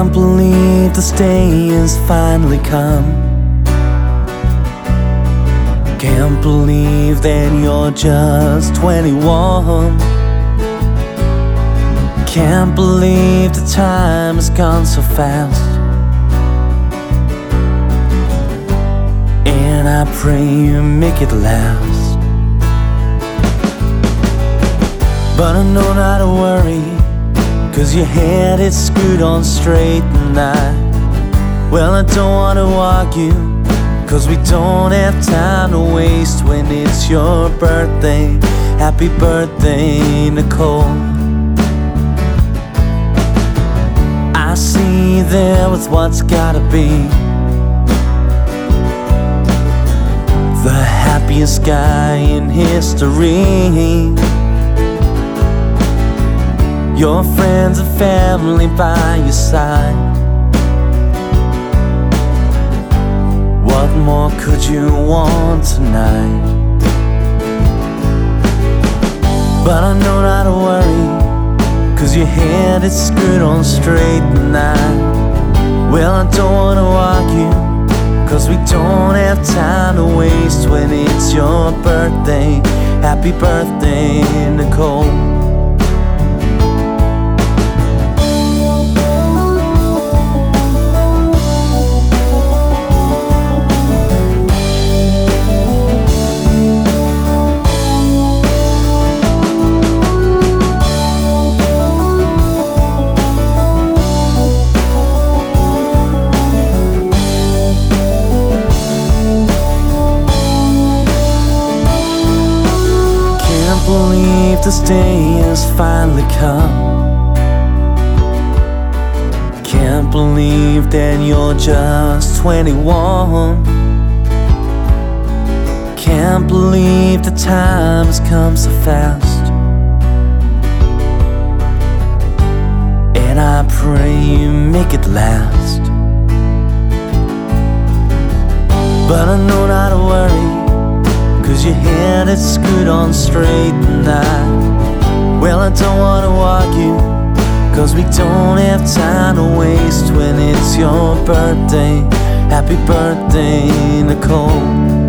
Can't believe this day has finally come. Can't believe that you're just 21. Can't believe the time has gone so fast. And I pray you make it last. But I know not to worry, 'cause your head is screwed on straight. And well, I don't want to argue, 'cause we don't have time to waste when it's your birthday. Happy birthday, Nicole. I see you there with what's gotta be the happiest guy in history. Your friends and family by your side. What more could you want tonight? But I know not to worry, 'cause your head is screwed on straight. And well, I don't want to argue, 'cause we don't have time to waste when it's your birthday. Happy birthday, Nicole. Believe this day has finally come. Can't believe that you're just 21. Can't believe the time has come so fast. And I pray you make it last. But I know not to worry, 'cause your head is screwed on straight. And well, I don't want to argue, 'cause we don't have time to waste when it's your birthday. Happy birthday, Nicole.